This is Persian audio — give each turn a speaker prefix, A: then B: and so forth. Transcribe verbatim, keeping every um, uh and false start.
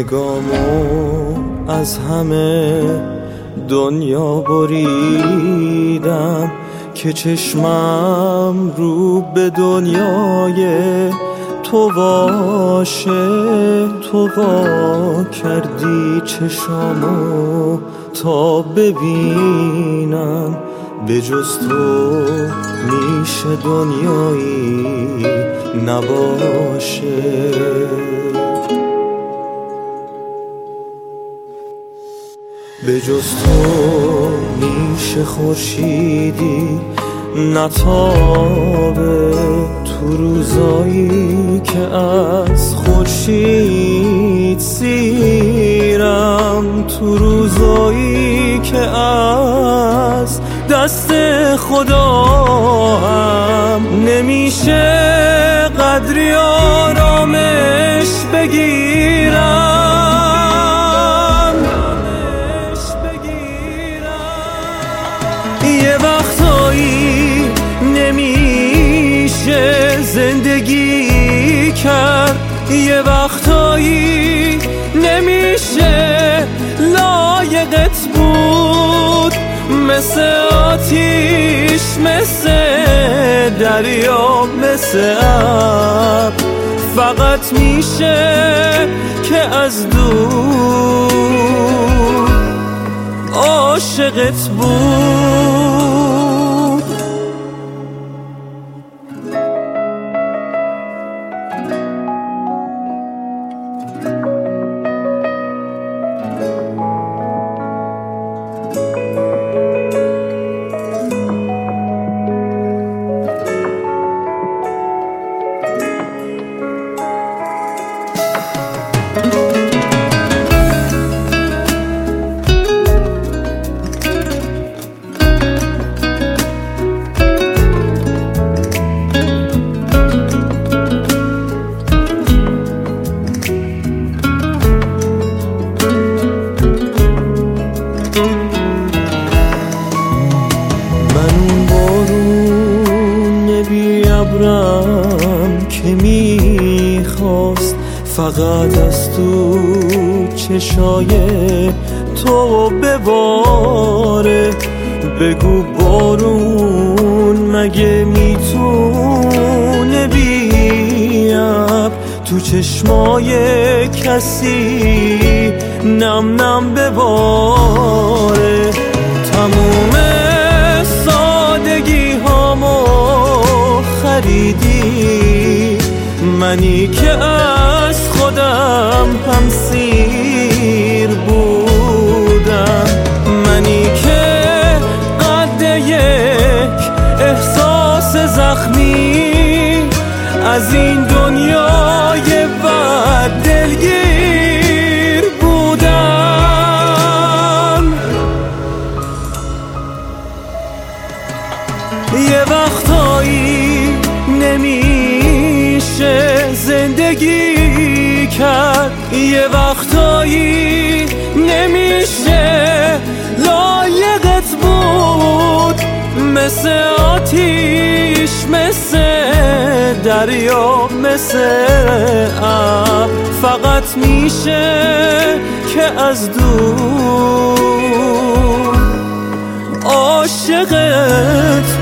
A: نگامو از همه دنیا بریدم که چشمم رو به دنیای تو باشه. تو وا کردی چشامو تا ببینم به جز تو میشه دنیایی نباشه. به جز تو میشه خورشیدی نتابه تو روزایی که از خورشید سیرم، تو روزایی که از دست خدا هم نمیشه قدری آرامش بگیرم. یه وقتایی نمیشه زندگی کرد، یه وقتایی نمیشه لایقت بود، مثل آتیش، مثل دریا، مثل ابر، فقط میشه که از دور عاشقت بود. که میخواست فقط از تو چشای تو بباره. بگو بارون مگه میتونه بیاب تو چشمای کسی نم نم بباره. تموم سادگی هامو خریدی، منی که از خودم هم سیر بودم، منی که قد یک احساس زخمی از این دنیای بد دلگیر بودم. یه وقتایی نمیشه زندگی کرد، یه وقتایی نمیشه لایقت بود، مثل آتیش، مثل دریا، مثل ابر، فقط میشه که از دور عاشقت